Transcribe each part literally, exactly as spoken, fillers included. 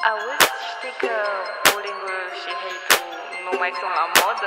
Auzi, știi că bullying-ul și hate-ul nu mai sunt la modă?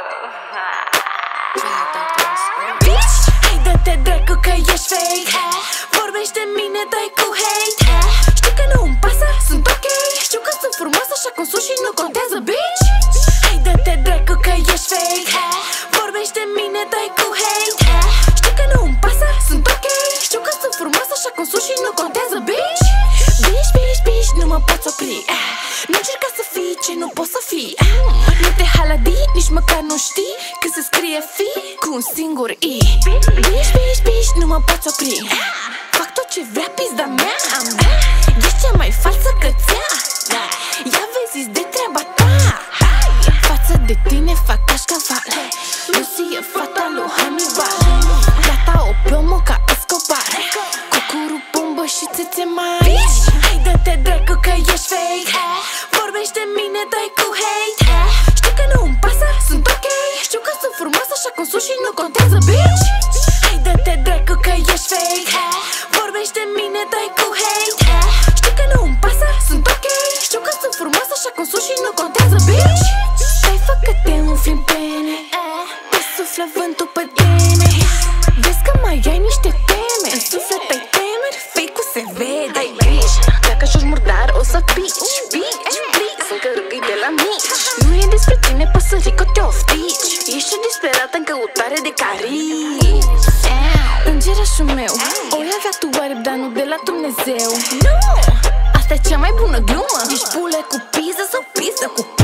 Bitch, hai dă-te dracu că ești fake. Vorbești de mine, dai cu hate. Știi că nu-mi pasă, sunt ok. Știu că sunt frumoasă așa cum sunt și nu contează, bitch. Hai dă-te dracu că ești fake. Vorbești de mine, dai cu hate. Știi că nu-mi pasă, sunt ok. Știu că sunt frumoasă așa cum sunt și nu contează, bitch. Bitch, bitch, bitch, nu mă poți opri. Nu încerca să fii ce nu poți să fii. Nu te haladi, nici măcar nu știi că se scrie fi cu un singur i. Bitch, bitch, bitch, nu mă poți opri. Fac tot ce vrea pizda mea. Ești cea mai falsă cățea. Ia vezi de treaba ta. Față de tine fac cașcaval. Lucy e fata lui Hannibal. Gata o plomo ca Escobar. Cu curu, bombă și țețe mari. Bitch, hai dă-te dracu că ești fake. Vorbești de mine, dai cu hate. Știi că nu-mi pasă, sunt ok. Știu că sunt frumoasă așa cum sunt și nu contează, bitch. Hai dă-te dracu că ești fake. Vorbești de mine, dai cu hate. Știi că nu-mi pasă, sunt ok. Știu că sunt frumoasă așa cum sunt și nu contează, bitch. Stai fă că te umfli în pene. Te suflă vântul pe tine. Vezi că mai ai niște teme. În suflet ai temeri, fake-ul se vede. Hai bitch, dacă joci murdar o să pici. Bitch, bitch, sunt cărugăi de la mici. Nu e despre tine, păsărică, te oftici. Ești o disperată în căutare de carici. Îngerașul meu, ori avea tu oare, dar nu de la Dumnezeu. Nu, asta e cea mai bună glumă. Ești pule cu piză sau piză cu